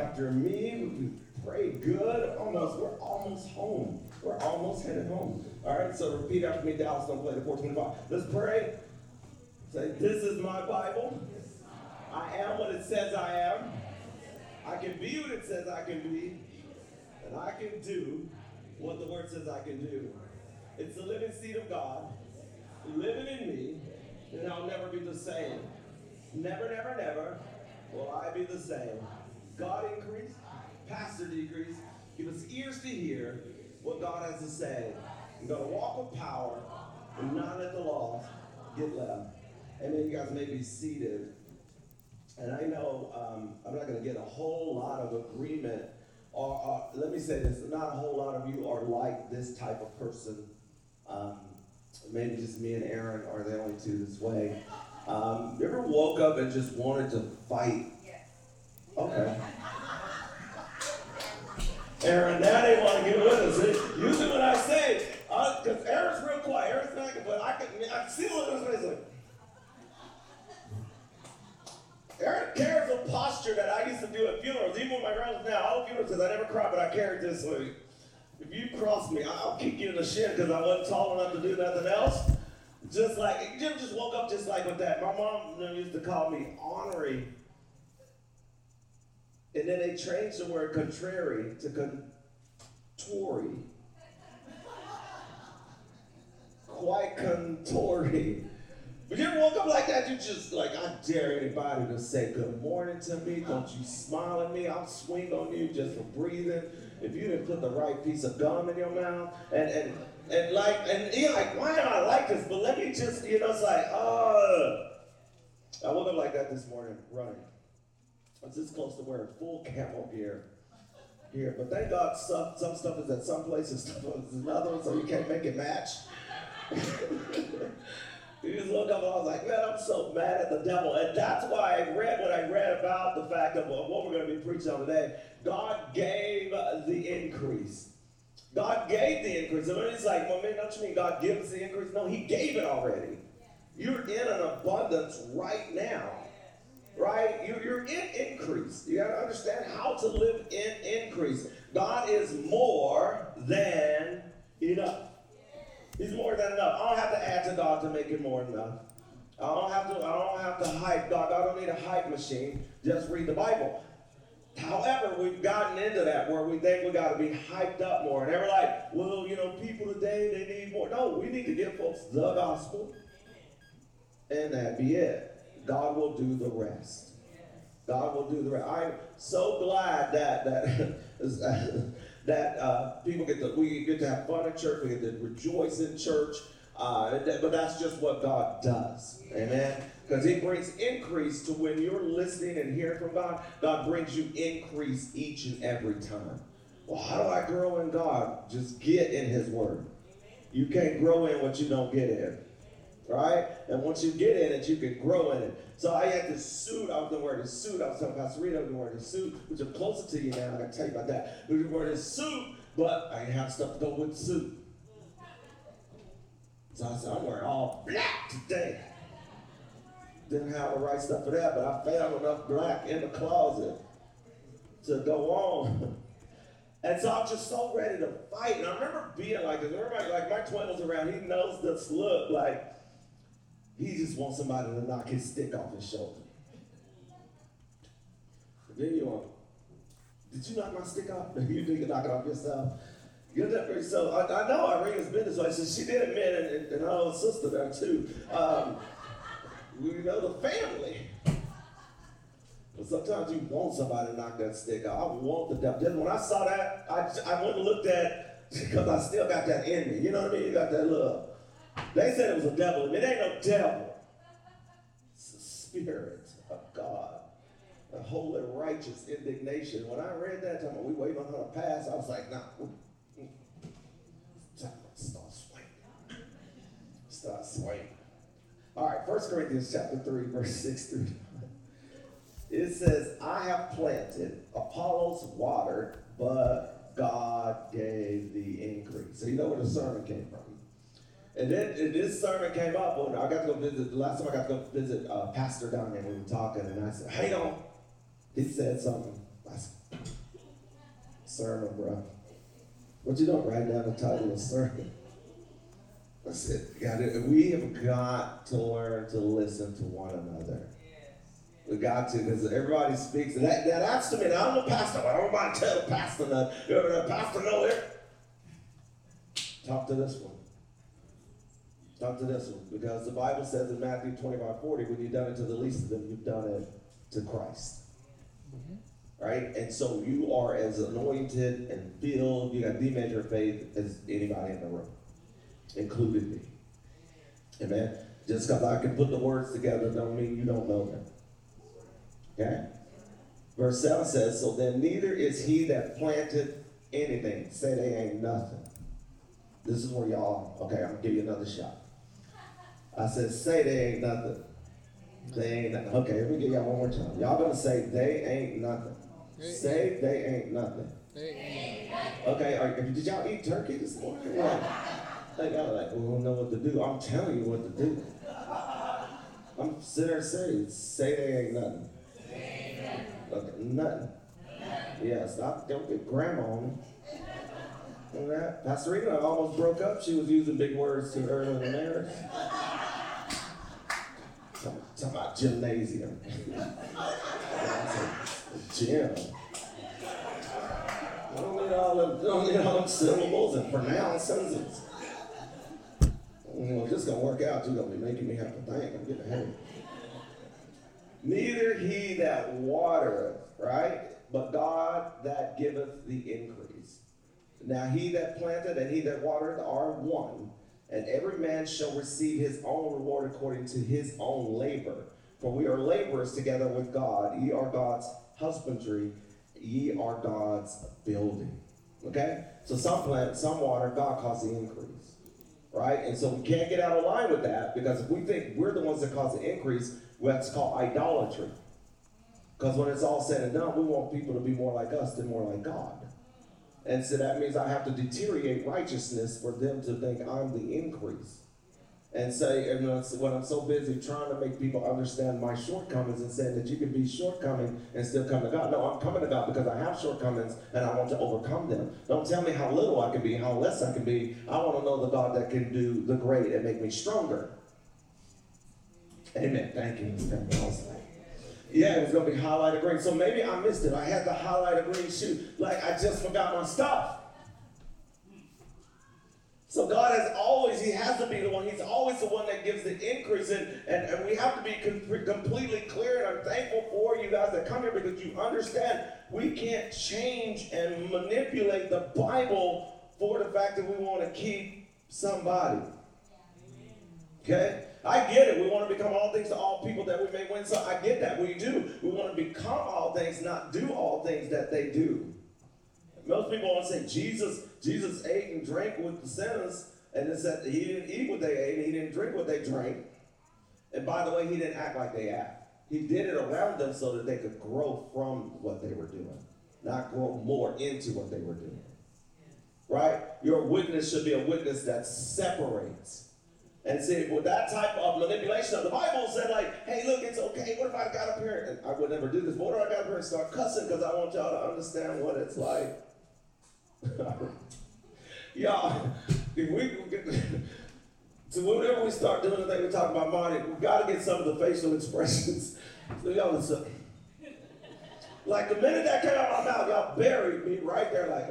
after me. We pray good. We're almost home. We're almost headed home. All right, so repeat after me. Dallas, don't play the 425. Let's pray. Say, this is my Bible. I am what it says I am. I can be what it says I can be. And I can do what the word says I can do. It's the living seed of God living in me, and I'll never be the same. Never, never, never will I be the same. God increase, pastor decrease. Give us ears to hear what God has to say. I'm going to walk with power and not let the lost get left. And then you guys may be seated. And I know I'm not going to get a whole lot of agreement. Or let me say this, not a whole lot of you are like this type of person. Maybe just me and Aaron are the only two this way. You ever woke up and just wanted to fight? Yes. Okay. Aaron, now they want to get with us. Usually when I say, because Aaron's real quiet, Aaron's not, but I can see the look on his face like, Aaron carries a posture that I used to do at funerals, even with my relatives now. All funerals, because I never cried, but I carried this way. If you cross me, I'll kick you in the shin because I wasn't tall enough to do nothing else. Just like, you ever just woke up just like with that? My mom used to call me ornery. And then they changed the word contrary to contory. Quite contory. But you ever woke up like that? You just like, I dare anybody to say good morning to me. Don't you smile at me. I'll swing on you just for breathing. If you didn't put the right piece of gum in your mouth. And you're like, why am I like this? But let me just, it's like, I woke up like that this morning running. I was this close to wearing full camo gear here. But thank God some stuff is at some places, stuff is another, so you can't make it match. You just look up and I was like, man, I'm so mad at the devil. And that's why I read what I read about the fact of what we're going to be preaching on today. God gave the increase. God gave the increase. And it's like, well, man, don't you mean God gives the increase? No, he gave it already. You're in an abundance right now. Right? You're in increase. You got to understand how to live in increase. God is more than enough. He's more than enough. I don't have to add to God to make it more than enough. I don't have to hype God. God don't need a hype machine. Just read the Bible. However, we've gotten into that where we think we got to be hyped up more. And they're like, well, people today, they need more. No, we need to give folks the gospel. And that be it. God will do the rest. God will do the rest. I'm so glad that we get to have fun in church, we get to rejoice in church, but that's just what God does, amen? Because he brings increase to when you're listening and hearing from God. God brings you increase each and every time. Well, how do I grow in God? Just get in his word. You can't grow in what you don't get in, right? And once you get in it, you can grow in it. So I had this suit. I was the word is suit. I was telling Pastor Rita I was the word is suit, which I'm closer to you now. I got to tell you about that. The word is suit, but I have stuff to go with the suit. So I said, I'm wearing all black today. Didn't have the right stuff for that, but I found enough black in the closet to go on. And so I'm just so ready to fight. And I remember being like this. Everybody, like my twin was around, he knows this look like he just wants somebody to knock his stick off his shoulder. And then you want, did you knock my stick off? You think you knock it off yourself? So I know Irina's been this way. So she did admit, and her own sister there too. We know the family. But sometimes you want somebody to knock that stick off. I want the devil. Just when I saw that, I went and looked at, because I still got that in me. You know what I mean? You got that little. They said it was a devil. It ain't no devil. It's the Spirit of God. A holy, righteous indignation. When I read that, time we waiting on her to pass, I was like, nah. Start swinging. Start swinging. All right, 1 Corinthians chapter 3, verse 6 through 9. It says, I have planted, Apollos watered, but God gave the increase. So you know where the sermon came from. And then this sermon came up when I got to go visit, the last time I got to go visit Pastor Don, and we were talking, and I said, hey, don't. He said something. I said, sermon, bro. What you don't write down the title of the sermon. That's it. We have got to learn to listen to one another. We got to, because everybody speaks. And that adds to me. Now, I'm the pastor. I don't want to tell the pastor that. The pastor know it. Talk to this one. Talk to this one. Because the Bible says in Matthew 25:40, when you've done it to the least of them, you've done it to Christ. Right? And so you are as anointed and filled, you got the measure of faith as anybody in the room, including me. Amen? Just because I can put the words together don't mean you don't know them. Okay? Verse 7 says, so then neither is he that planted anything. Say they ain't nothing. This is where y'all, okay, I'm going to give you another shot. I said, say they ain't nothing. They ain't nothing. Okay, let me give y'all one more time. Y'all going to say they ain't nothing. Say they ain't nothing. Okay, did y'all eat turkey this morning? Like, y'all like, we don't know what to do. I'm telling you what to do. I'm sitting there saying, say they ain't nothing. Okay, nothing. Yeah, stop. Don't get grandma on me. That. Pastor Rita almost broke up. She was using big words too early in the marriage. Talking about gymnasium. Gym. Don't need all them syllables and pronouncements. Well, this is going to work out. You're going to be making me have to think. I'm getting ahead. Neither he that watereth, right? But God that giveth the increase. Now he that planteth and he that watereth are one, and every man shall receive his own reward according to his own labor. For we are laborers together with God. Ye are God's husbandry, ye are God's building. Okay? So some plant, some water, God causes the increase. Right? And so we can't get out of line with that, because if we think we're the ones that cause the increase, well, that's called idolatry. Because when it's all said and done, we want people to be more like us than more like God. And so that means I have to deteriorate righteousness for them to think I'm the increase. And say, and when I'm so busy trying to make people understand my shortcomings and saying that you can be shortcoming and still come to God. No, I'm coming to God because I have shortcomings and I want to overcome them. Don't tell me how little I can be, how less I can be. I want to know the God that can do the great and make me stronger. Amen. Thank you. Yeah, it was going to be highlighted green. So maybe I missed it. I had the highlighted green shoe. Like I just forgot my stuff. So God he has to be the one. He's always the one that gives the increase. And we have to be completely clear. And I'm thankful for you guys that come here, because you understand we can't change and manipulate the Bible for the fact that we want to keep somebody. Okay? I get it. We want to become all things to all people that we may win. So I get that. We do. We want to become all things, not do all things that they do. Most people want to say Jesus ate and drank with the sinners, and it said he didn't eat what they ate, and he didn't drink what they drank. And by the way, he didn't act like they act. He did it around them so that they could grow from what they were doing, not grow more into what they were doing. Right? Your witness should be a witness that separates. And see, with that type of manipulation of the Bible said, like, hey, look, it's okay. What if I got up here, and I would never do this, but what if I got up here and start cussing because I want y'all to understand what it's like? Y'all, so whenever we start doing the thing we talk about money, we've got to get some of the facial expressions. So y'all listen. Like the minute that came out of my mouth, y'all buried me right there like,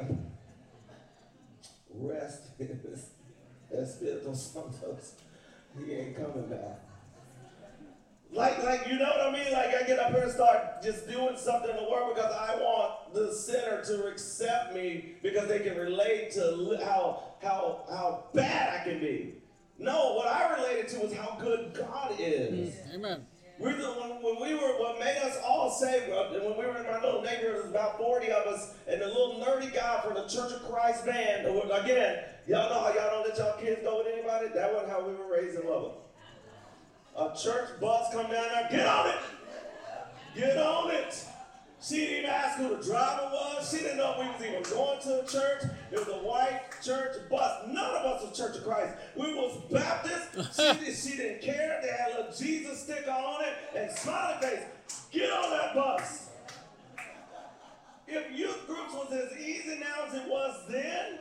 rest in Espiritu Santos. He ain't coming back. Like, you know what I mean? Like, I get up here and start just doing something in the Word because I want the sinner to accept me because they can relate to how bad I can be. No, what I related to was how good God is. Amen. What made us all saved, when we were in my little neighborhood, there was about 40 of us, and the little nerdy guy from the Church of Christ band, again, y'all know how y'all don't let y'all kids go with anybody? That wasn't how we were raised in Lubbock. A church bus come down there, get on it! Get on it! She didn't even ask who the driver was. She didn't know if we was even going to a church. It was a white church bus. None of us was Church of Christ. We was Baptist. She didn't care. They had a little Jesus sticker on it and smiley face. Get on that bus. If youth groups was almost as easy now as it was then.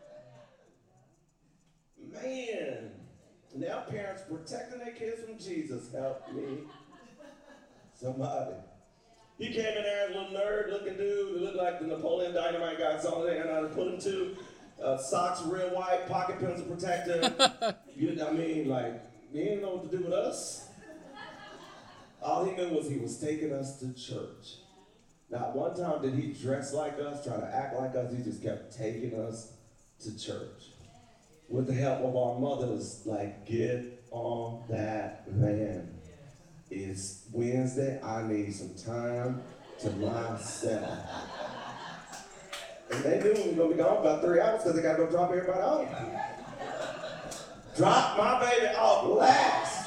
Man, now parents protecting their kids from Jesus. Help me. Somebody. He came in there as a little nerd-looking dude who looked like the Napoleon Dynamite guy. So they had to put him to socks real white, pocket pencil protector. You didn't know what to do with us. All he knew was he was taking us to church. Not one time did he dress like us, try to act like us. He just kept taking us to church. With the help of our mothers, like, get on that van. It's Wednesday, I need some time to myself. And they knew we were going to be gone about 3 hours because they got to go drop everybody off. Drop my baby off last.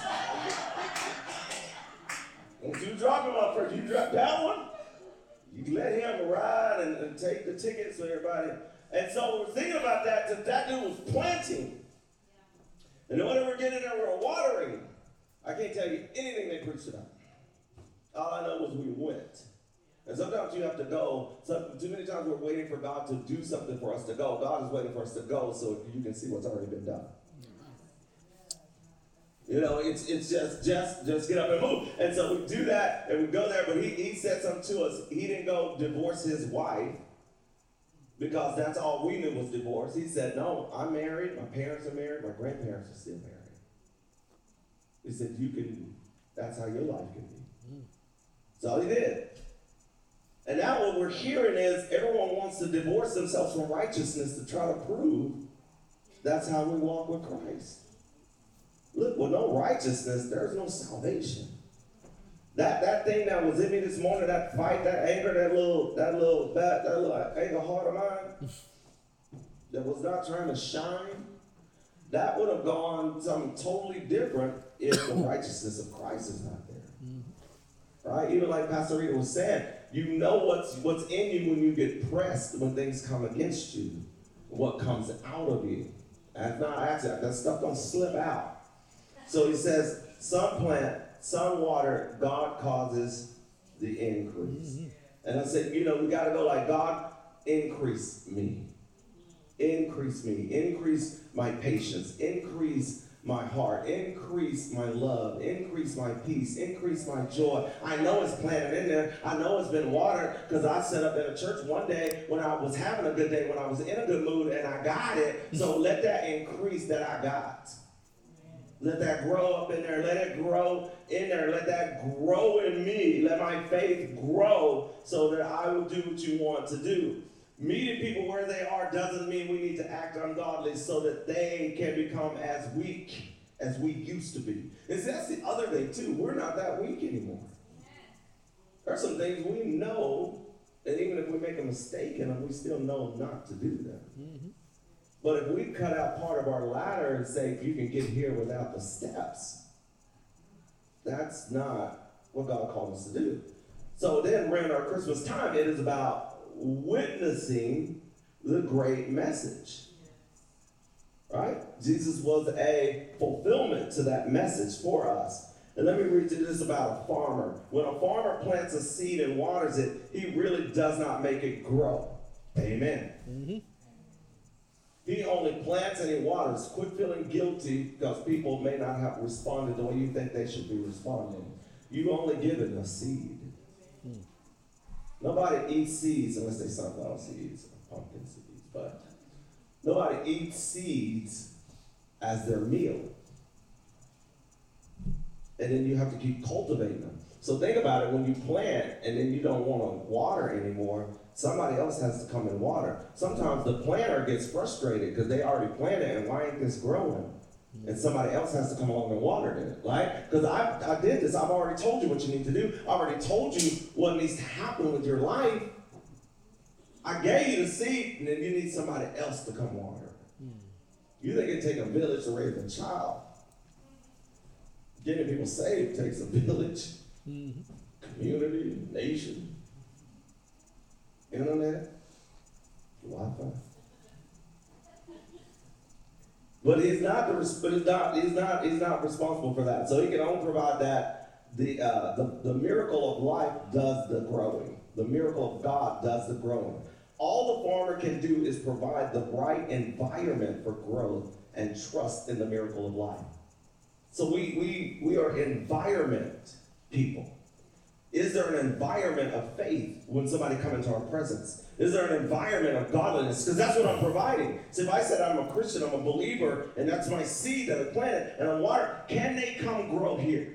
Don't you drop him off first. You drop that one, you let him ride and take the tickets for everybody. And so we're thinking about that dude was planting. And then whenever we're getting there, we were watering. I can't tell you anything they preached about. All I know was we went. And sometimes you have to go. Too many times we're waiting for God to do something for us to go. God is waiting for us to go so you can see what's already been done. You know, it's just get up and move. And so we do that and we go there, but he said something to us. He didn't go divorce his wife because that's all we knew was divorce. He said, no, I'm married, my parents are married, my grandparents are still married. He said, that's how your life can be. That's all he did. And now what we're hearing is everyone wants to divorce themselves from righteousness to try to prove that's how we walk with Christ. Look, with no righteousness, there's no salvation. That thing that was in me this morning, that fight, that anger, that little anger heart of mine, that was not trying to shine, that would have gone something totally different if the righteousness of Christ is not there. Right? Even like Pastor Rita was saying, you know what's in you when you get pressed, when things come against you, what comes out of you. And not accident, that stuff don't slip out. So he says, some plant, some water, God causes the increase. And I said, we got to go like, God, increase me. Increase me. Increase my patience. Increase my heart. Increase my love. Increase my peace. Increase my joy. I know it's planted in there. I know it's been watered because I set up in a church one day when I was having a good day, when I was in a good mood, and I got it. So let that increase that I got. Let that grow up in there. Let it grow in there. Let that grow in me. Let my faith grow so that I will do what you want to do. Meeting people where they are doesn't mean we need to act ungodly so that they can become as weak as we used to be. And see, that's the other thing, too. We're not that weak anymore. There are some things we know, and even if we make a mistake in them, we still know not to do them. Mm-hmm. But if we cut out part of our ladder and say, you can get here without the steps, that's not what God called us to do. So then, around our Christmas time, it is about witnessing the great message. Right? Jesus was a fulfillment to that message for us. And let me read you this about a farmer. When a farmer plants a seed and waters it, he really does not make it grow. Amen. Mm-hmm. He only plants and he waters. Quit feeling guilty because people may not have responded the way you think they should be responding. You only given a seed. Nobody eats seeds unless they sunflower seeds or pumpkin seeds, but nobody eats seeds as their meal. And then you have to keep cultivating them. So think about it, when you plant and then you don't want to water anymore, somebody else has to come and water. Sometimes the planter gets frustrated because they already planted and why ain't this growing? And somebody else has to come along and water it, right? Because I did this. I've already told you what you need to do. I already told you what needs to happen with your life. I gave you the seed, and then you need somebody else to come water it. You think it takes a village to raise a child. Getting people saved takes a village, community, nation, internet, Wi-Fi. But he's not responsible for that. So he can only provide that. The miracle of life does the growing. The miracle of God does the growing. All the farmer can do is provide the right environment for growth and trust in the miracle of life. So we are environment people. Is there an environment of faith when somebody comes into our presence? Is there an environment of godliness? Because that's what I'm providing. So if I said I'm a Christian, I'm a believer, and that's my seed that I planted, and I'm watering, can they come grow here?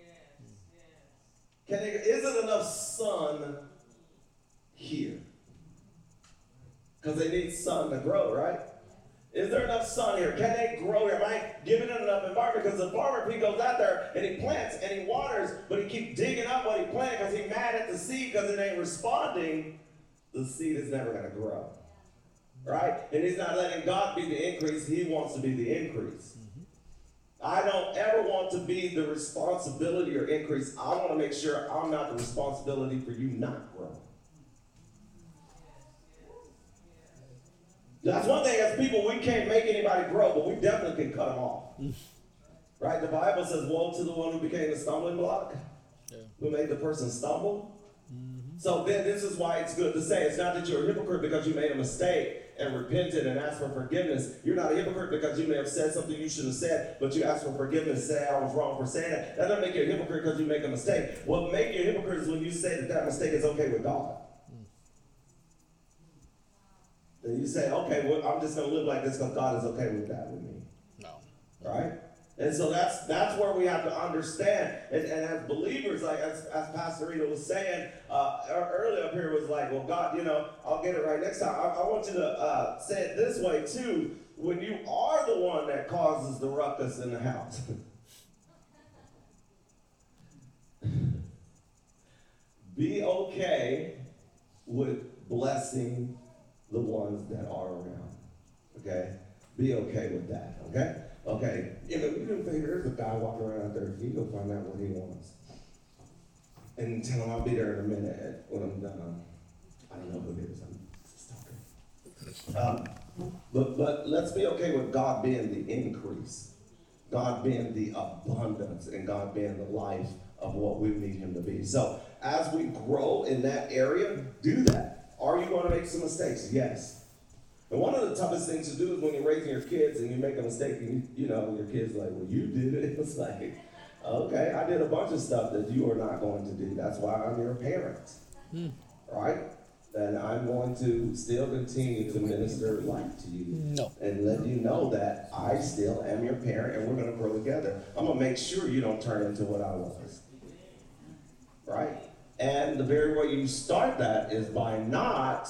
Is it enough sun here? Because they need sun to grow, right? Is there enough sun here? Can they grow here? Am I giving it enough environment? Because the farmer, he goes out there and he plants and he waters, but he keeps digging up what he planted because he's mad at the seed because it ain't responding. The seed is never going to grow. Right? And he's not letting God be the increase. He wants to be the increase. I don't ever want to be the responsibility or increase. I want to make sure I'm not the responsibility for you not growing. That's one thing as people, we can't make anybody grow, but we definitely can cut them off. Right? The Bible says, woe to the one who became a stumbling block, who made the person stumble. So then this is why it's good to say, it's not that you're a hypocrite because you made a mistake and repented and asked for forgiveness. You're not a hypocrite because you may have said something you shouldn't have said, but you asked for forgiveness, say I was wrong for saying that. That doesn't make you a hypocrite because you make a mistake. What makes you a hypocrite is when you say that that mistake is okay with God. And you say, okay, well, I'm just going to live like this because God is okay with that with me. No. Right? And so that's where we have to understand. And as believers, like as Pastor Rita was saying earlier up here, was like, well, God, I'll get it right next time. I want you to say it this way too. When you are the one that causes the ruckus in the house. Be okay with blessing the ones that are around. Okay? Be okay with that. Okay? Okay. You can figure there's a guy walking around out there. You go find out what he wants. And tell him I'll be there in a minute when I'm done. I don't know who it is. I'm just talking. But let's be okay with God being the increase. God being the abundance. And God being the life of what we need him to be. So as we grow in that area, do that. Are you going to make some mistakes? Yes. And one of the toughest things to do is when you're raising your kids and you make a mistake and your kid's like, well, you did it. It's like, okay, I did a bunch of stuff that you are not going to do. That's why I'm your parent. Right? And I'm going to still continue to minister life to you. And let you know that I still am your parent and we're going to grow together. I'm going to make sure you don't turn into what I was. Right? And the very way you start that is by not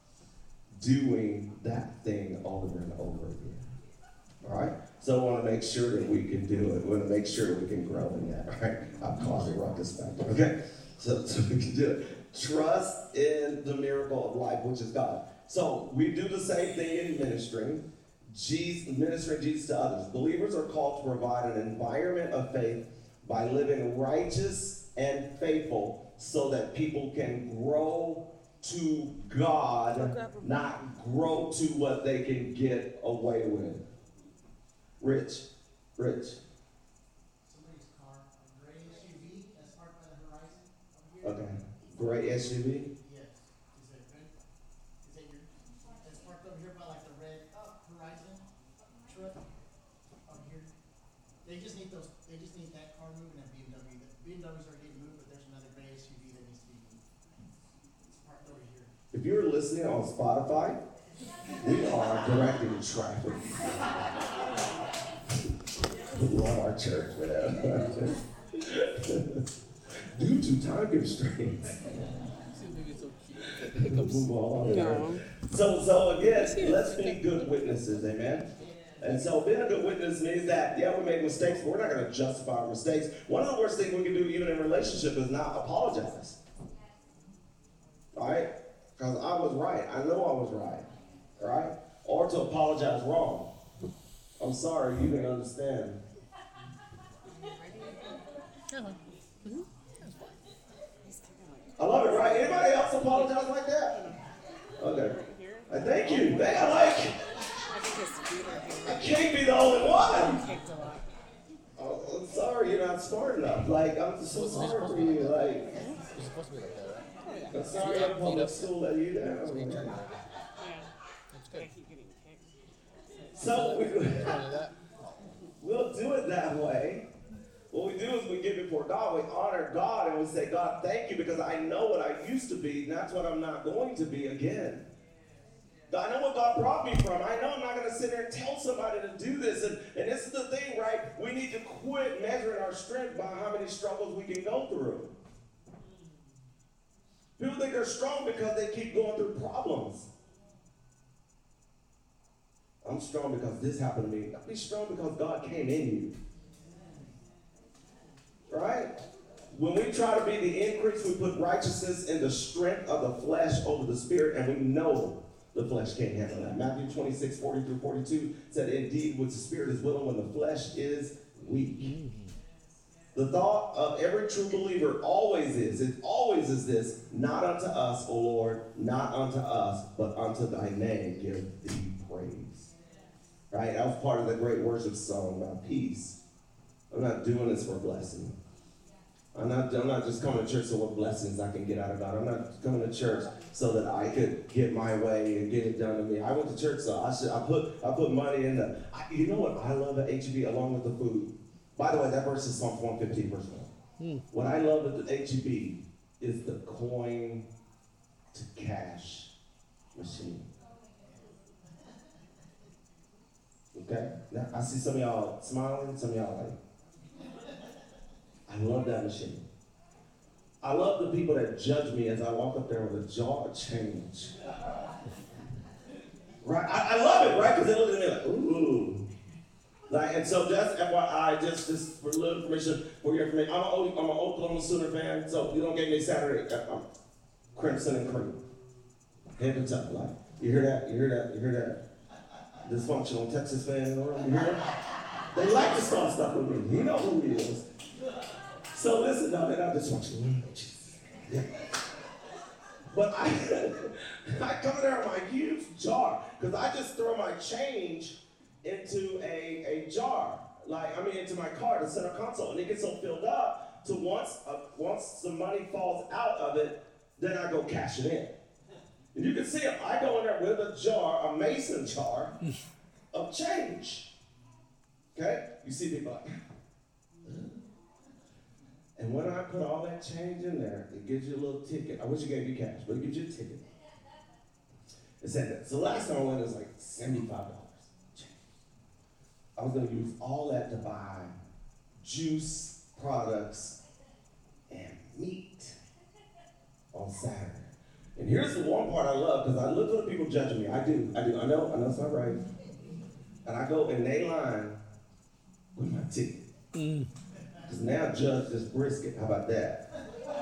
doing that thing over and over again. All right? So I want to make sure that we can do it. We want to make sure that we can grow in that, right? I'm causing ruckus back there, okay? So we can do it. Trust in the miracle of life, which is God. So we do the same thing in ministering Jesus to others. Believers are called to provide an environment of faith by living righteous and faithful so that people can grow to God, not grow to what they can get away with. Rich. Somebody's car, a gray SUV that's parked by the horizon over here. Okay. Gray SUV? Yes. Is that good? Is that your, that's parked over here by like the red horizon truck up here? They just need that car moving at BMW. The BMWs are getting moved, but there's another gray SUV that needs to be moved. It's parked over here. If you're listening on Spotify, we are directing traffic. We love our church, man. Due to time constraints. Move on. No. So again, let's be good witnesses, amen? And so being a good witness means that, yeah, we make mistakes, but we're not going to justify our mistakes. One of the worst things we can do even in a relationship is not apologize. All right? Because I was right. I know I was right. Right? Or to apologize wrong. I'm sorry, you didn't understand. I love it, right? Anybody else apologize like that? Okay. Thank you. I can't be the only one. Oh, I'm sorry you're not smart enough. I'm so sorry for you. It's supposed to be like that, right? I'm sorry I'm public school let you down. So we'll do it that way. What we do is we get before God, we honor God, and we say, God, thank you, because I know what I used to be, and that's what I'm not going to be again. I know what God brought me from. I know I'm not going to sit there and tell somebody to do this. And this is the thing, right? We need to quit measuring our strength by how many struggles we can go through. People think they're strong because they keep going through problems. I'm strong because this happened to me. Be strong because God came in you. Right? When we try to be the increase, we put righteousness in the strength of the flesh over the spirit, and we know the flesh can't handle that. Matthew 26:40-42 said, indeed, which the spirit is willing when the flesh is weak. The thought of every true believer always is this, not unto us, O Lord, not unto us, but unto thy name give thee praise. Right? That was part of the great worship song about peace. I'm not doing this for blessing. I'm not just coming to church so what blessings I can get out of God. I'm not coming to church so that I could get my way and get it done to me. I went to church so I put money in the. You know what I love at HEB along with the food? By the way, that verse is Psalm 115, verse 1. What I love at the HEB is the coin to cash machine. Okay? Now I see some of y'all smiling, some of y'all like. I love that machine. I love the people that judge me as I walk up there with a jar of change. Right? I love it, right? Because they look at me like, ooh. Like, and so just FYI, just for a little information for your information, I'm an Oklahoma Sooner fan, so you don't get me Saturday. Crimson and cream. Head to toe. Like, you hear that? You hear that? You hear that? Dysfunctional Texas fan in the room. You hear that? They like to start stuff with me. You know who he is. So listen, no, they're not dysfunctional. Yeah. But I come in there with my huge jar, because I just throw my change into a jar, into my car, the center console, and it gets so filled up to once the money falls out of it, then I go cash it in. And you can see it. I go in there with a jar, a mason jar of change. Okay? You see people like. And when I put all that change in there, it gives you a little ticket. I wish it gave you cash, but it gives you a ticket. It said that. So last time I went, it was like $75. I was going to use all that to buy juice products and meat on Saturday. And here's the one part I love, because I look at the people judging me. I do. I know it's not right. And I go in they line with my ticket. Because now judge this brisket. How about that?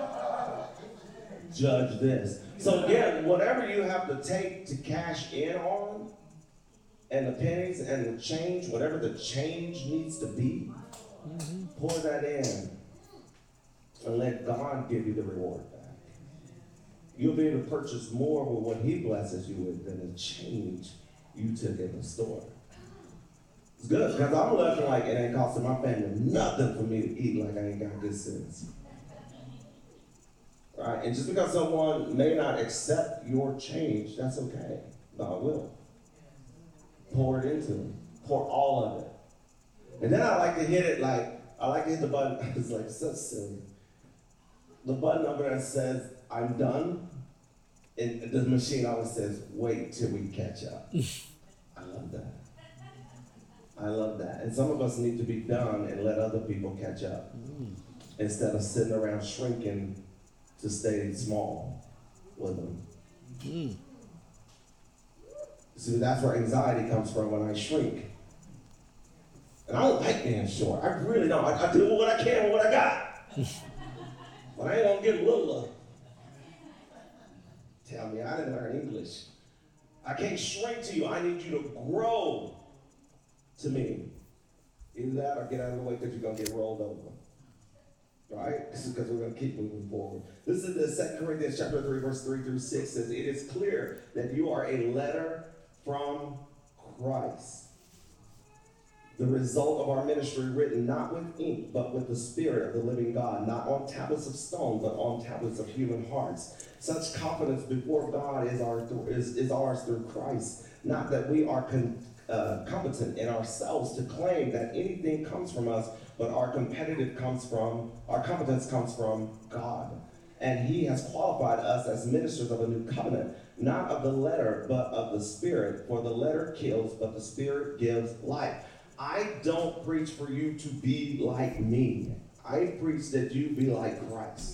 Judge this. So again, whatever you have to take to cash in on, and the pennies and the change, whatever the change needs to be, pour that in and let God give you the reward back. You'll be able to purchase more with what he blesses you with than the change you took in the store. It's good, because I'm looking like it ain't costing my family nothing for me to eat, like I ain't got good sense. Right? And just because someone may not accept your change, that's okay. God will. Pour it into them. Pour all of it. And then I like to hit it the button. It's like so silly. The button over there says, I'm done. And the machine always says, wait till we catch up. I love that. I love that. And some of us need to be done and let other people catch up. Instead of sitting around shrinking to stay small with them. See, that's where anxiety comes from when I shrink. And I don't like being short. I really don't. I do what I can with what I got. But I ain't gonna get littler. Tell me, I didn't learn English. I can't shrink to you. I need you to grow to me. Either that or get out of the way because you're going to get rolled over. Right? This is because we're going to keep moving forward. This is the 2 Corinthians chapter 3, verse 3-6 says, it is clear that you are a letter from Christ. the result of our ministry written not with ink, but with the Spirit of the living God, not on tablets of stone, but on tablets of human hearts. Such confidence before God is ours through Christ. Not that we are competent in ourselves to claim that anything comes from us, but our competence comes from God. And he has qualified us as ministers of a new covenant, not of the letter, but of the Spirit. For the letter kills, but the Spirit gives life. I don't preach for you to be like me. I preach that you be like Christ.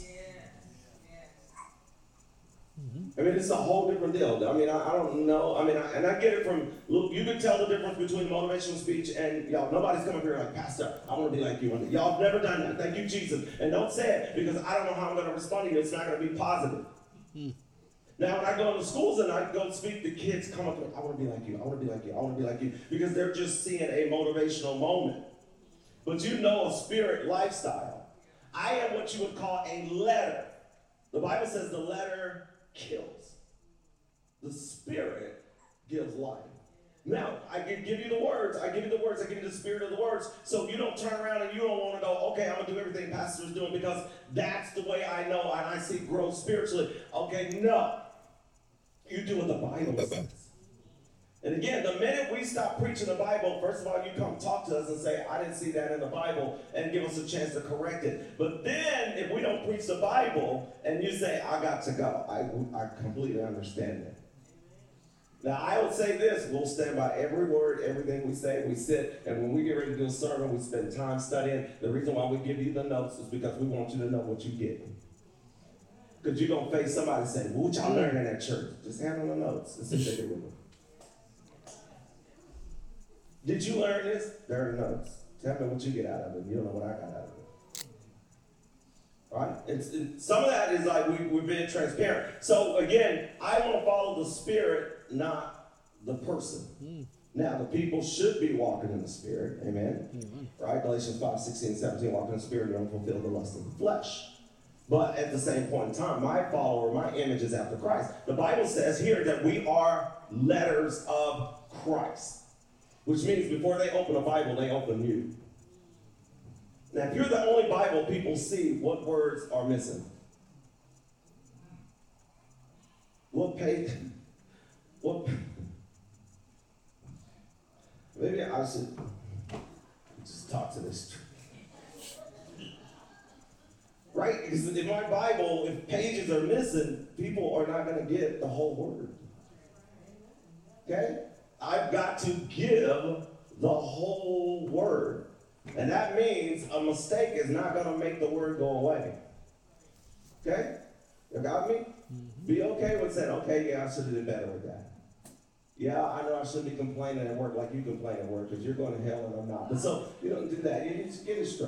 I mean, it's a whole different deal. I mean, I don't know. I mean, and I get it from, look, you can tell the difference between motivational speech and, y'all, nobody's coming here like, Pastor, I want to be like you. Y'all have never done that. Thank you, Jesus. And don't say it, because I don't know how I'm going to respond to you. It's not going to be positive. Now, when I go into schools and I go speak, the kids come up to me, I want to be like you, I want to be like you, I want to be like you, because they're just seeing a motivational moment. But you know a spirit lifestyle. I am what you would call a letter. The Bible says the letter kills. The Spirit gives life. Now, I can give you the words, I give you the spirit of the words, so you don't turn around and you don't want to go, okay, I'm going to do everything Pastor's doing because that's the way I know and I see growth spiritually. Okay, no. You do what the Bible says. And again, the minute we stop preaching the Bible, first of all, you come talk to us and say, I didn't see that in the Bible, and give us a chance to correct it. But then, if we don't preach the Bible, and you say, I got to go, I completely understand that. Now, I would say this, we'll stand by every word, everything we say, we sit, and when we get ready to do a sermon, we spend time studying. The reason why we give you the notes is because we want you to know what you get. Because you're going to face somebody saying, well, what y'all learn in that church? Just hand them the notes and see what they do with them. Did you learn this? There are the notes. Tell me what you get out of it. You don't know what I got out of it. All right? Some of that is like we're being transparent. So again, I want to follow the Spirit, not the person. Now, the people should be walking in the Spirit. Amen? Right? Galatians 5:16-17, walking in the Spirit, you don't fulfill the lust of the flesh. But at the same point in time, my follower, my image is after Christ. The Bible says here that we are letters of Christ. Which means before they open a Bible, they open you. Now, if you're the only Bible people see, what words are missing? What page? Maybe I should just talk to this. Right? Because in my Bible, if pages are missing, people are not going to get the whole word. Okay? I've got to give the whole word. And that means a mistake is not going to make the word go away. Okay? You got me? Be okay with saying, okay, yeah, I should have did better with that. Yeah, I know I shouldn't be complaining at work like you complain at work because you're going to hell and I'm not. But so, you don't do that. You just get it straight.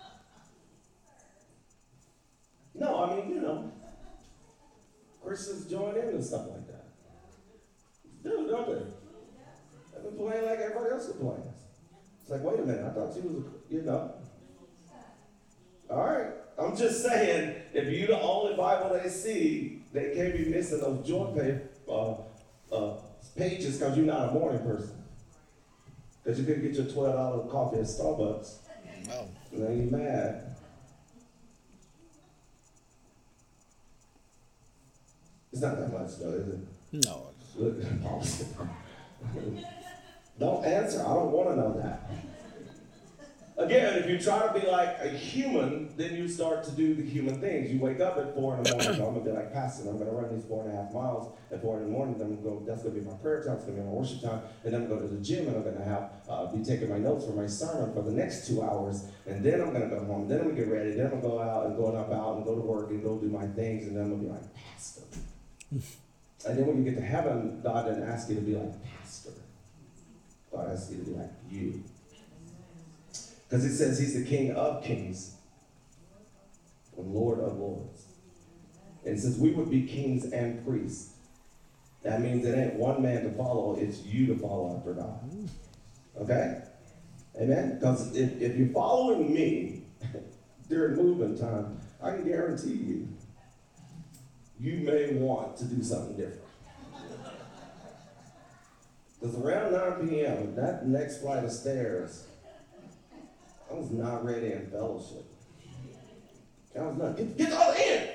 No, I mean, you know, Christians join in and stuff like that. Do, don't they? They complain like everybody else complains. It's like, wait a minute, I thought you was, you know. All right, I'm just saying, if you're the only Bible they see, they can't be missing those joy pages because you're not a morning person. Because you couldn't get your $12 coffee at Starbucks. No. And then you're mad. It's not that much though, is it? No. Don't answer. I don't want to know that. Again, if you try to be like a human, then you start to do the human things. You wake up at 4 in the morning, I'm going to be like, Pastor, I'm going to run these 4.5 miles at 4 in the morning. Then that's going to be my prayer time. It's going to be my worship time. And then I'm going to go to the gym, and I'm going to be taking my notes for my sermon for the next 2 hours. And then I'm going to go home. Then I'm going to get ready. Then I'm going to go out and go and go to work and go do my things. And then I'm going to be like, Pastor. And then when you get to heaven, God doesn't ask you to be like Pastor. God asks you to be like you. Because it says he's the King of kings and Lord of lords. And since we would be kings and priests, that means it ain't one man to follow, it's you to follow after God. Okay? Amen? Because if you're following me during movement time, I can guarantee you, you may want to do something different. Because around 9 p.m., that next flight of stairs I was not ready in fellowship. I was not. Get all in.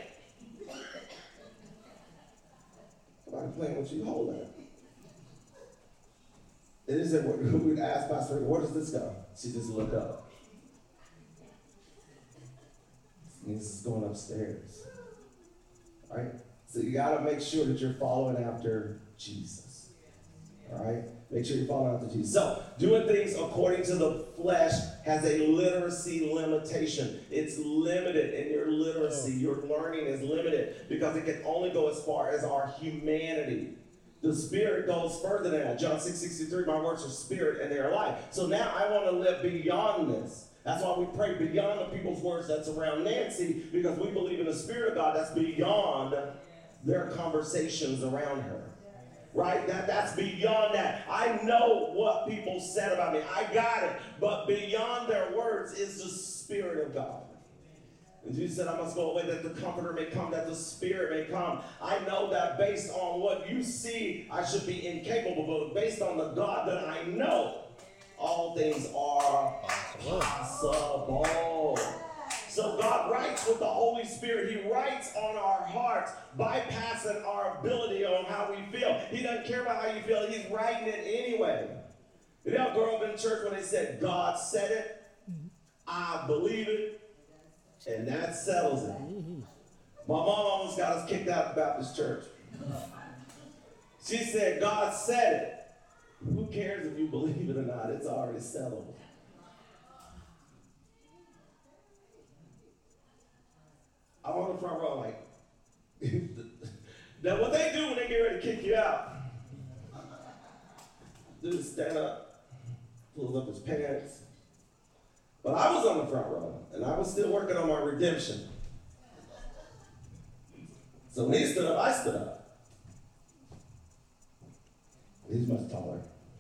Somebody playing with you. Hold that. And it said, we'd ask Pastor, where does this go? She just looked up. And this is going upstairs. All right? So you got to make sure that you're following after Jesus. All right? Make sure you're following after Jesus. So, doing things according to the flesh has a literacy limitation. It's limited in your literacy. Your learning is limited because it can only go as far as our humanity. The spirit goes further than that. John 6:63, my words are spirit and they are life. So now I want to live beyond this. That's why we pray beyond the people's words that's around Nancy, because we believe in the Spirit of God that's beyond their conversations around her. Right? That's beyond that. I know what people said about me. I got it. But beyond their words is the Spirit of God. And Jesus said, I must go away that the Comforter may come, that the Spirit may come. I know that based on what you see, I should be incapable. But based on the God that I know, all things are possible. So God writes with the Holy Spirit. He writes on our hearts, bypassing our ability on how we feel. He doesn't care about how you feel. He's writing it anyway. You know, I grew up in church when they said, God said it, I believe it, and that settles it. My mom almost got us kicked out of the Baptist church. She said, God said it. Who cares if you believe it or not? It's already settled. I'm on the front row like, now what they do when they get ready to kick you out, dude stand up, pulls up his pants. But I was on the front row, and I was still working on my redemption. So when he stood up, I stood up. He's much taller.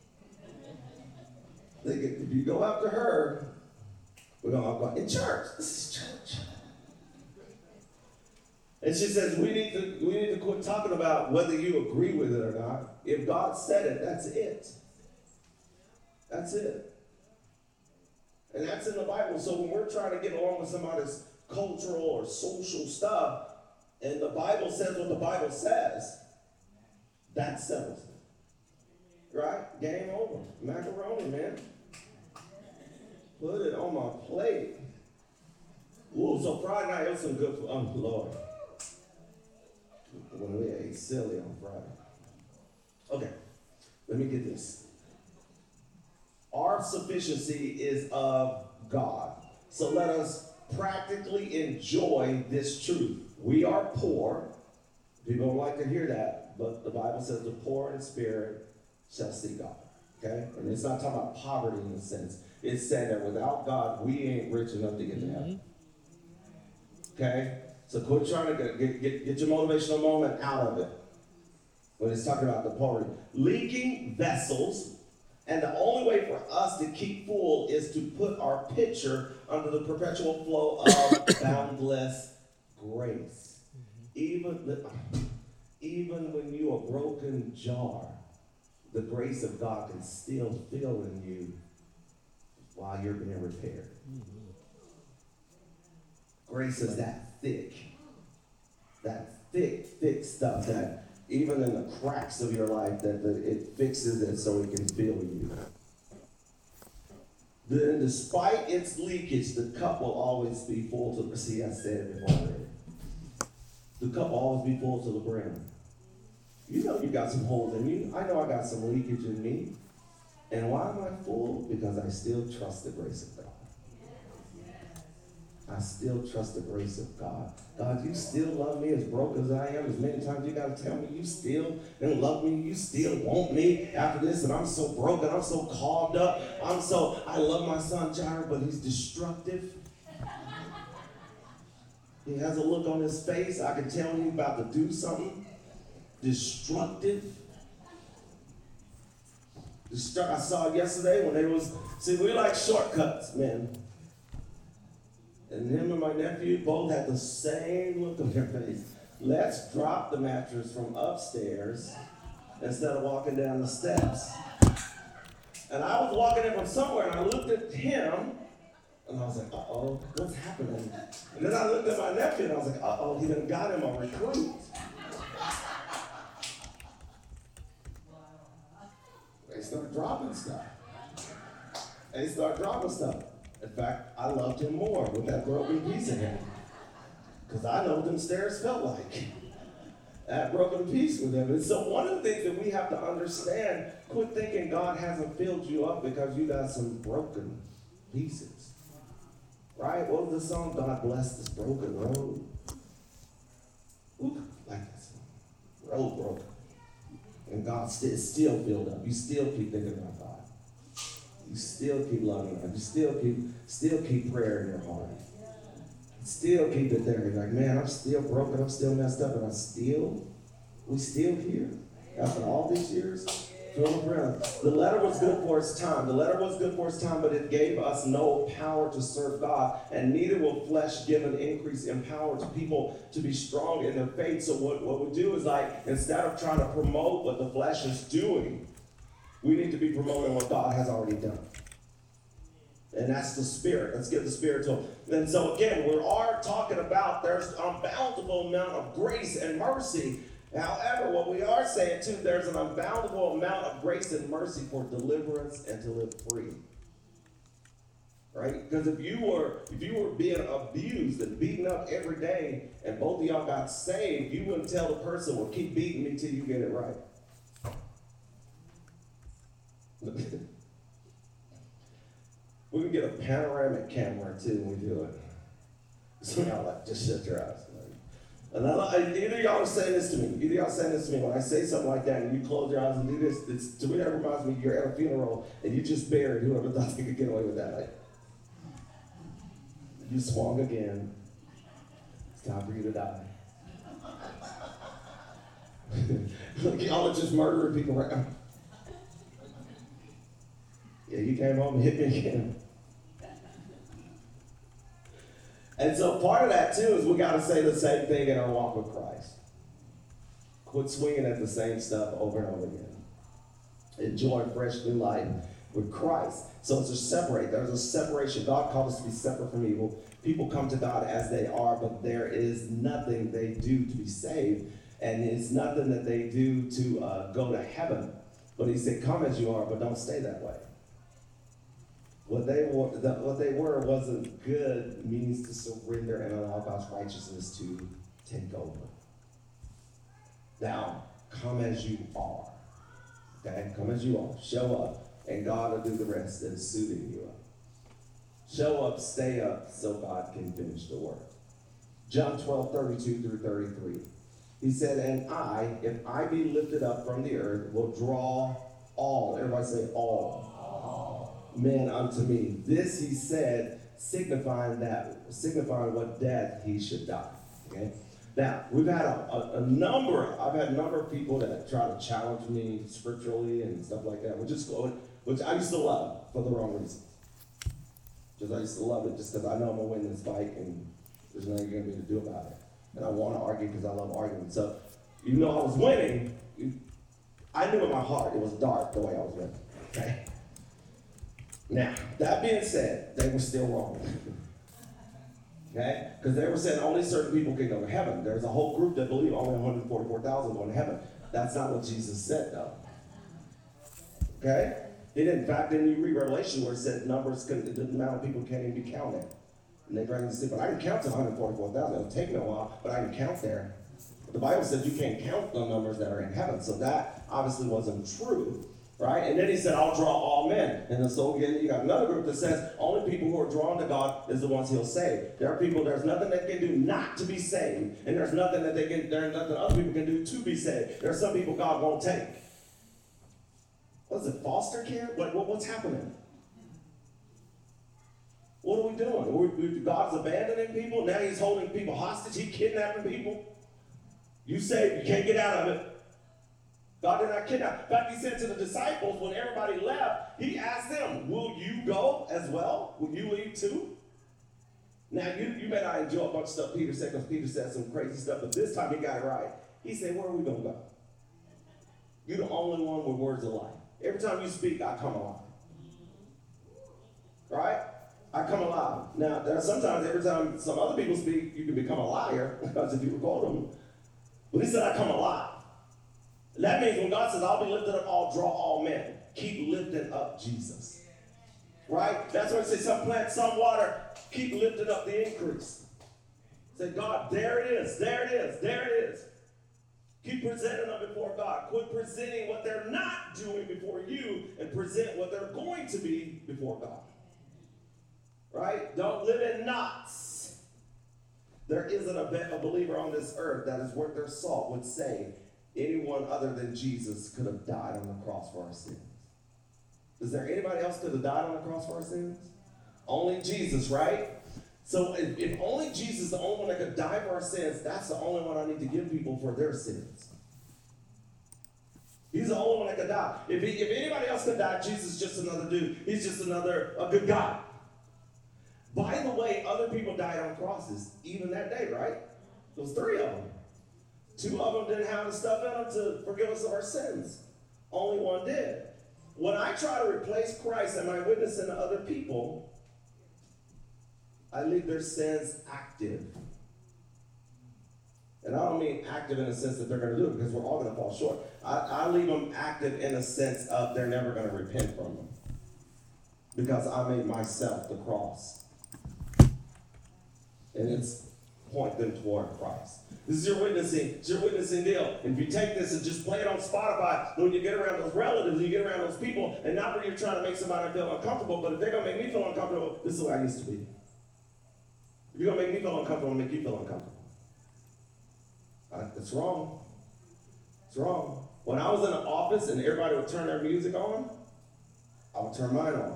If you go after her, we're going to go in church. This is church. And she says, we need to quit talking about whether you agree with it or not. If God said it, that's it. That's it. And that's in the Bible. So when we're trying to get along with somebody's cultural or social stuff, and the Bible says what the Bible says, that settles it. Right? Game over. Macaroni, man. Put it on my plate. Ooh, so Friday night, it was some good food. Oh, Lord. When we ate silly on Friday. Okay, let me get this. Our sufficiency is of God. So let us practically enjoy this truth. We are poor. People don't like to hear that, but the Bible says the poor in spirit shall see God. Okay? And it's not talking about poverty in a sense. It's saying that without God, we ain't rich enough to get to heaven. Okay? So quit trying to get your motivational moment out of it. When it's talking about the poverty. Leaking vessels, and the only way for us to keep full is to put our pitcher under the perpetual flow of boundless grace. Even when you're a broken jar, the grace of God can still fill in you while you're being repaired. Grace is that thick stuff that even in the cracks of your life, that it fixes it so it can fill you. Then despite its leakage, the cup will always be full to the, see, I said it before already. The cup will always be full to the brim. You know you got some holes in you. I know I got some leakage in me. And why am I full? Because I still trust the grace of God. I still trust the grace of God. God, you still love me as broke as I am. As many times you got to tell me you still don't love me. You still want me after this. And I'm so broken. I'm so clogged up. I love my son Jairo, but he's destructive. He has a look on his face. I can tell he's about to do something destructive. I saw it yesterday when we like shortcuts, man. And him and my nephew both had the same look on their face. Let's drop the mattress from upstairs instead of walking down the steps. And I was walking in from somewhere, and I looked at him, And I was like, uh-oh, what's happening? And then I looked at my nephew and I was like, uh-oh, he done got him a recruit. They start dropping stuff. They start dropping stuff. In fact, I loved him more with that broken piece in him. Because I know what them stairs felt like. That broken piece with him. And so one of the things that we have to understand, quit thinking God hasn't filled you up because you got some broken pieces. Right? What was the song? God bless this broken road. Ooh, like that song. Road broken. And God still filled up. You still keep thinking about God. You still keep loving God. You still keep prayer in your heart. Still keep it there. You're like, man, I'm still broken. I'm still messed up, and we still here after all these years. The letter was good for its time. The letter was good for its time, but it gave us no power to serve God, and neither will flesh give an increase in power to people to be strong in their faith. So what we do is, like, instead of trying to promote what the flesh is doing, we need to be promoting what God has already done. And that's the Spirit. Let's get the Spirit to him. And so again, we are talking about there's an unboundable amount of grace and mercy. However, what we are saying too, there's an unboundable amount of grace and mercy for deliverance and to live free. Right? Because if you were being abused and beaten up every day and both of y'all got saved, you wouldn't tell the person, well, keep beating me till you get it right. We can get a panoramic camera too when we do it. So y'all like, just shut your eyes. And either y'all are saying this to me. Either y'all saying this to me when I say something like that and you close your eyes and do this. To me that reminds me you're at a funeral and you just buried whoever thought they could get away with that. Like, you swung again. It's time for you to die. Look, y'all are just murdering people right now. Yeah, you came home and hit me again. And so part of that too is we got to say the same thing in our walk with Christ. Quit swinging at the same stuff over and over again. Enjoy fresh new life with Christ. So it's a separate. There's a separation. God called us to be separate from evil. People come to God as they are, but there is nothing they do to be saved. And it's nothing that they do to go to heaven. But he said, come as you are, but don't stay that way. What they were wasn't good means to surrender and allow God's righteousness to take over. Now, come as you are. Okay? Come as you are. Show up, and God will do the rest in suiting you up. Show up, stay up, so God can finish the work. John 12:32-33. He said, and I, if I be lifted up from the earth, will draw all. Everybody say all. Men unto me. This he said, signifying what death he should die. Okay? Now, we've had I've had a number of people that try to challenge me scripturally and stuff like that, which I used to love for the wrong reason. Because I used to love it just because I know I'm going to win this fight and there's nothing you're going to be able to do about it. And I want to argue because I love arguing. So, even though I was winning, I knew in my heart it was dark the way I was winning. Okay? Now, that being said, they were still wrong. Okay? Because they were saying only certain people can go to heaven. There's a whole group that believe only 144,000 go to heaven. That's not what Jesus said, though. Okay? In fact, then you read Revelation where it said the amount of people can't even be counted. And they bring this, but I can count to 144,000. It'll take me a while, but I can count there. But the Bible says you can't count the numbers that are in heaven. So that obviously wasn't true. Right? And then he said, I'll draw all men. And so again, you got another group that says only people who are drawn to God is the ones he'll save. There's nothing they can do not to be saved. And there's nothing other people can do to be saved. There are some people God won't take. What is it, foster care? What's happening? What are we doing? God's abandoning people. Now he's holding people hostage. He's kidnapping people. You say you can't get out of it. God did not kidnap. In fact, he said to the disciples when everybody left, he asked them, will you go as well? Will you leave too? Now, you may not enjoy a bunch of stuff Peter said because Peter said some crazy stuff, but this time he got it right. He said, where are we going to go? You're the only one with words of life. Every time you speak, I come alive. Right? I come alive. Now, there are sometimes, every time some other people speak, you can become a liar, because if you quote them. But he said, I come alive. That means when God says, I'll be lifted up, I'll draw all men. Keep lifting up Jesus. Right? That's why it says some plant, some water. Keep lifting up the increase. Say, God, there it is, there it is, there it is. Keep presenting them before God. Quit presenting what they're not doing before you and present what they're going to be before God. Right? Don't live in knots. There isn't a believer on this earth that is worth their salt would say anyone other than Jesus could have died on the cross for our sins. Is there anybody else could have died on the cross for our sins? Only Jesus, right? So if only Jesus is the only one that could die for our sins, that's the only one I need to give people for their sins. He's the only one that could die. If anybody else could die, Jesus is just another dude. He's just a good guy. By the way, other people died on crosses, even that day, right? There was 3 of them. 2 of them didn't have the stuff in them to forgive us of our sins. Only one did. When I try to replace Christ and my witnessing to other people, I leave their sins active. And I don't mean active in the sense that they're going to do it, because we're all going to fall short. I leave them active in the sense of they're never going to repent from them. Because I made myself the cross. And it's point them toward Christ. This is your witnessing. It's your witnessing deal. If you take this and just play it on Spotify, when you get around those relatives, you get around those people, and not where you're trying to make somebody feel uncomfortable, but if they're going to make me feel uncomfortable, this is the way I used to be. If you're going to make me feel uncomfortable, I'll make you feel uncomfortable. It's wrong. It's wrong. When I was in an office and everybody would turn their music on, I would turn mine on.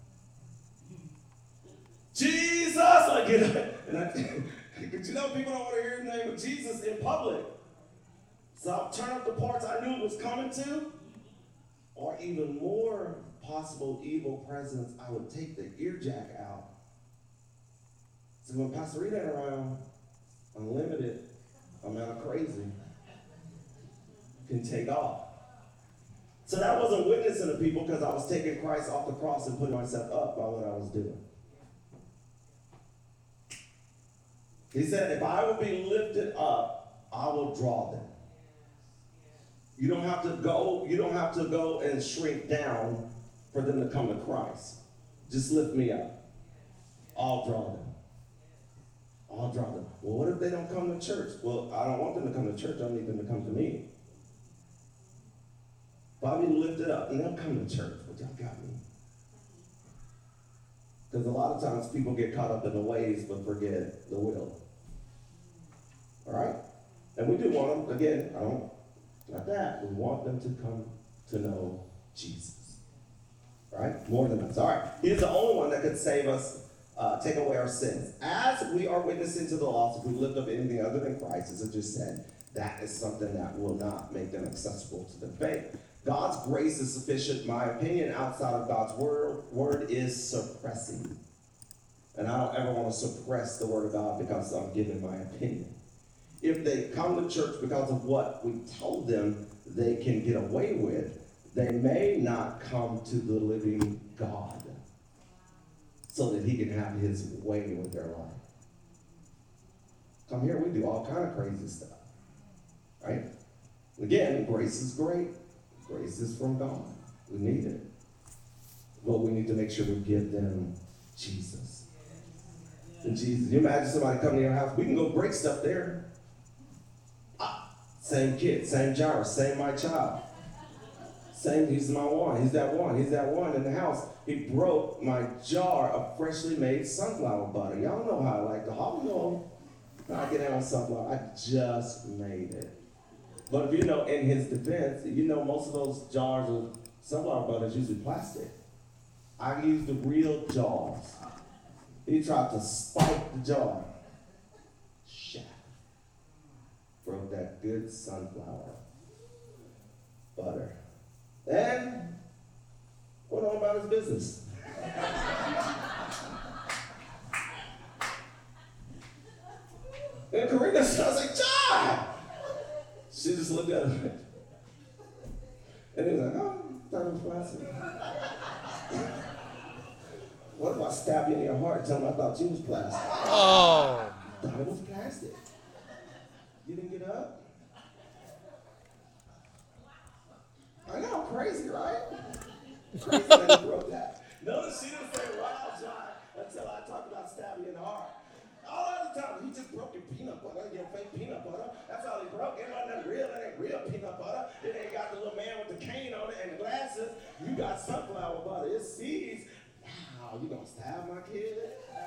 Jesus! I get it. But you know, people don't want to hear the name of Jesus in public. So I'll turn up the parts I knew it was coming to, or even more possible evil presence, I would take the ear jack out. So when Pastor Rita ain't around, unlimited amount of crazy can take off. So that wasn't witnessing to people, because I was taking Christ off the cross and putting myself up by what I was doing. He said, if I will be lifted up, I will draw them. You don't have to go and shrink down for them to come to Christ. Just lift me up. I'll draw them. I'll draw them. Well, what if they don't come to church? Well, I don't want them to come to church. I need them to come to me. If I be lifted up, and they'll come to church, but y'all got me. Because a lot of times people get caught up in the ways but forget the will. All right? And we do want them, again, not that. We want them to come to know Jesus. All right? More than us. All right. He's the only one that could save us, take away our sins. As we are witnessing to the lost, if we lift up anything other than Christ, as I just said, that is something that will not make them accessible to the faith. God's grace is sufficient. My opinion outside of God's word is suppressing. And I don't ever want to suppress the word of God because I'm giving my opinion. If they come to church because of what we told them they can get away with, they may not come to the living God so that he can have his way with their life. Come here, we do all kind of crazy stuff. Right? Again, grace is great. Grace is from God. We need it. But we need to make sure we give them Jesus. And Jesus, you imagine somebody coming to your house, we can go break stuff there. Same kid, same jar, same my child. Same, he's my one, he's that one in the house. He broke my jar of freshly made sunflower butter. Y'all know how I like to know. I get out on sunflower. I just made it. But if you know, in his defense, you know most of those jars of sunflower butter is usually plastic. I used the real jars. He tried to spike the jar. Shattered. Broke that good sunflower butter. And went on about his business. And Karina was like, John! She just looked at him. And he was like, oh, I thought it was plastic. What if I stab you in your heart and tell them I thought you was plastic? Oh. I thought it was plastic. You didn't get up? I know, crazy, right? Crazy that you wrote that. Notice she didn't say, wow, John, until I talked about stabbing you in the heart. All other times, he just broke your peanut butter, your fake peanut butter. That's all he broke. It wasn't real, it ain't real peanut butter. It ain't got the little man with the cane on it and the glasses. You got sunflower butter, it's seeds. Wow, you gonna stab my kid?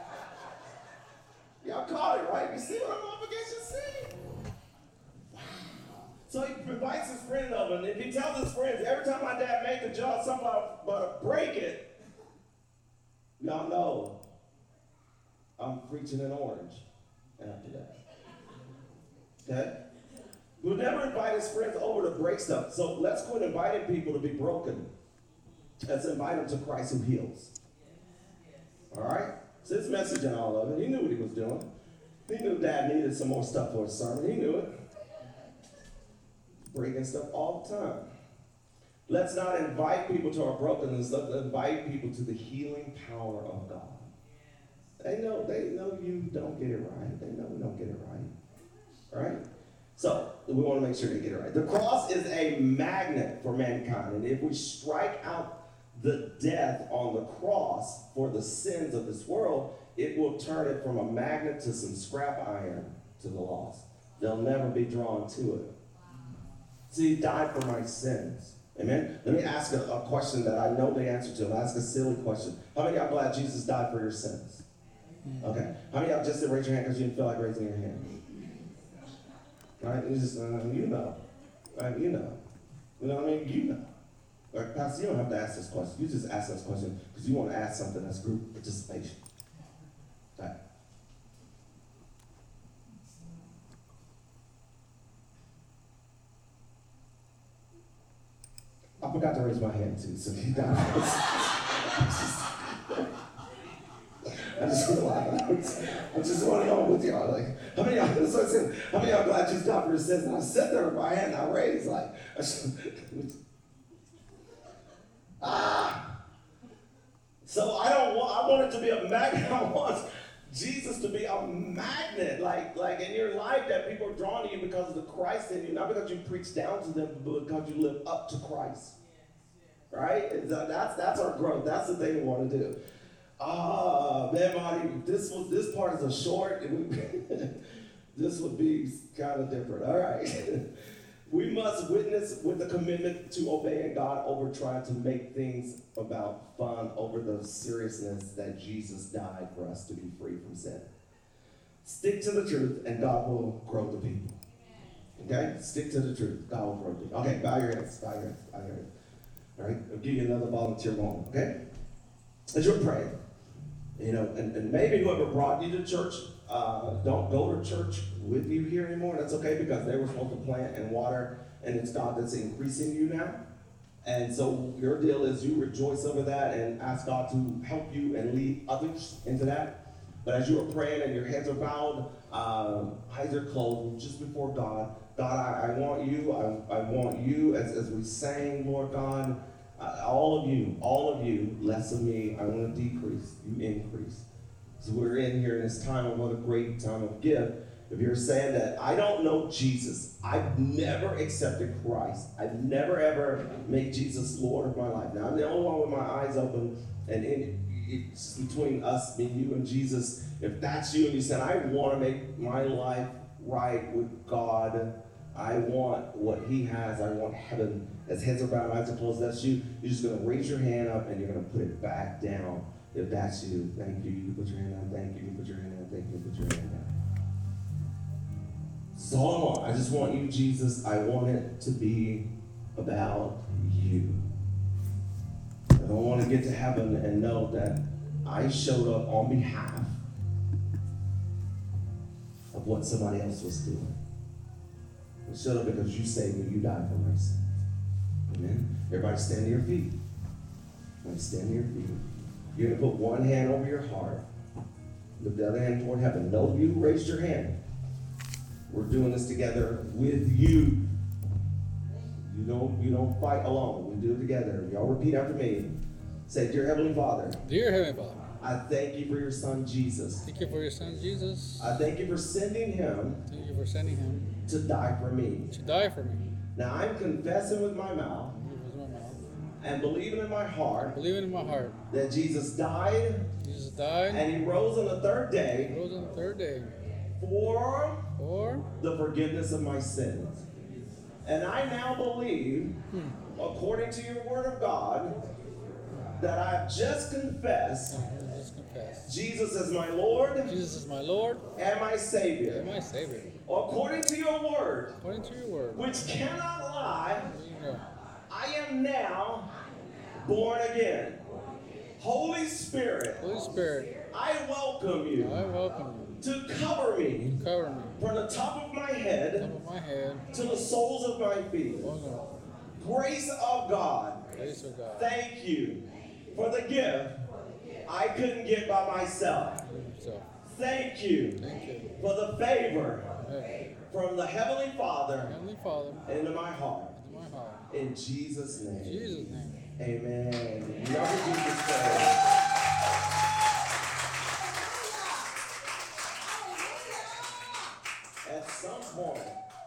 Y'all caught it, right? You see what I'm up against? You see? Wow. So he invites his friend over, and if he tells his friends, every time my dad made the jar of sunflower butter, break it, y'all know I'm preaching an orange after that. Okay? We'll never invite his friends over to break stuff. So let's quit inviting people to be broken. Let's invite them to Christ who heals. All right? So his message and all of it, he knew what he was doing. He knew Dad needed some more stuff for his sermon. He knew it. Breaking stuff all the time. Let's not invite people to our brokenness. Let's invite people to the healing power of God. They know you don't get it right. They know we don't get it right. Right? So, we want to make sure they get it right. The cross is a magnet for mankind. And if we strike out the death on the cross for the sins of this world, it will turn it from a magnet to some scrap iron to the lost. They'll never be drawn to it. See, he died for my sins. Amen? Let me ask a question that I know the answer to. I'll ask a silly question. How many of y'all glad Jesus died for your sins? Okay. How many of y'all just didn't raise your hand because you didn't feel like raising your hand? Right? You just, you know. Right? You know. You know what I mean? You know. Right? Pastor, you don't have to ask this question. You just ask this question because you want to ask something that's group participation. Right? I forgot to raise my hand too, so you got I just want to know with y'all, like, how many of y'all glad Jesus died for your sins? And I sat there with my hand, I raised, like, So I want it to be a magnet. I want Jesus to be a magnet, like in your life, that people are drawn to you because of the Christ in you, not because you preach down to them, but because you live up to Christ. Right? That's our growth. That's the thing we want to do. Man, Marty, this part is a short. This would be kind of different. All right. We must witness with a commitment to obeying God over trying to make things about fun, over the seriousness that Jesus died for us to be free from sin. Stick to the truth, and God will grow the people. Okay? Stick to the truth. God will grow the people. Okay, bow your heads. Bow your heads. Bow your heads. All right? I'll give you another volunteer moment. Okay? As you're praying, you know, and maybe whoever brought you to church don't go to church with you here anymore. That's okay, because they were supposed to plant and water, and it's God that's increasing you now. And so your deal is you rejoice over that and ask God to help you and lead others into that. But as you are praying and your heads are bowed, eyes are closed, just before God, I want you, I want you, as we sang, Lord God, all of you, less of me, I want to decrease, you increase. So we're in here in this time, and what a great time of gift. If you're saying that, I don't know Jesus, I've never accepted Christ, I've never ever made Jesus Lord of my life. Now I'm the only one with my eyes open, and it's between us, me, you, and Jesus. If that's you, and you said, I want to make my life right with God, I want what he has, I want heaven. As heads are bowed, eyes are closed, that's you. You're just going to raise your hand up, and you're going to put it back down. If that's you, thank you. You can put your hand down. Thank you. You can put your hand down. Thank you. You can put your hand down. That's all I want. I just want you, Jesus. I want it to be about you. I don't want to get to heaven and know that I showed up on behalf of what somebody else was doing. I showed up because you saved me. You died for my sins. Amen. Everybody stand to your feet. Everybody stand to your feet. You're going to put one hand over your heart, lift the other hand toward heaven. No, you raised your hand. We're doing this together with you. You don't fight alone. We do it together. Y'all repeat after me. Say, Dear Heavenly Father. Dear Heavenly Father. I thank you for your son Jesus. Thank you for your son Jesus. I thank you for sending him Thank you for sending him to die for me. to die for me. Now I'm confessing with my mouth With my mouth. and believing in my heart Believing in my heart. that Jesus died Jesus died. and he rose on the third day Rose on the third day. for For the forgiveness of my sins. And I now believe, according to your word of God, that I have just confessed just confess. Jesus as my Lord Jesus is my Lord and my and Savior. my Savior. According to your word, According to your word. which cannot lie, There you go. I am now born again. Holy Spirit, Holy Spirit, I welcome I you welcome to cover me you. Cover me. from the top of my Top head of my head. to the soles of my feet. Oh Grace of God, no. Grace of God. thank you for the gift I couldn't get by myself. So, Thank you thank you. for the favor Hey, from the Heavenly Father Heavenly Father, into my heart. into my heart. In Jesus' In name. Jesus' name. Amen. Love you, Jesus Christ. At some point,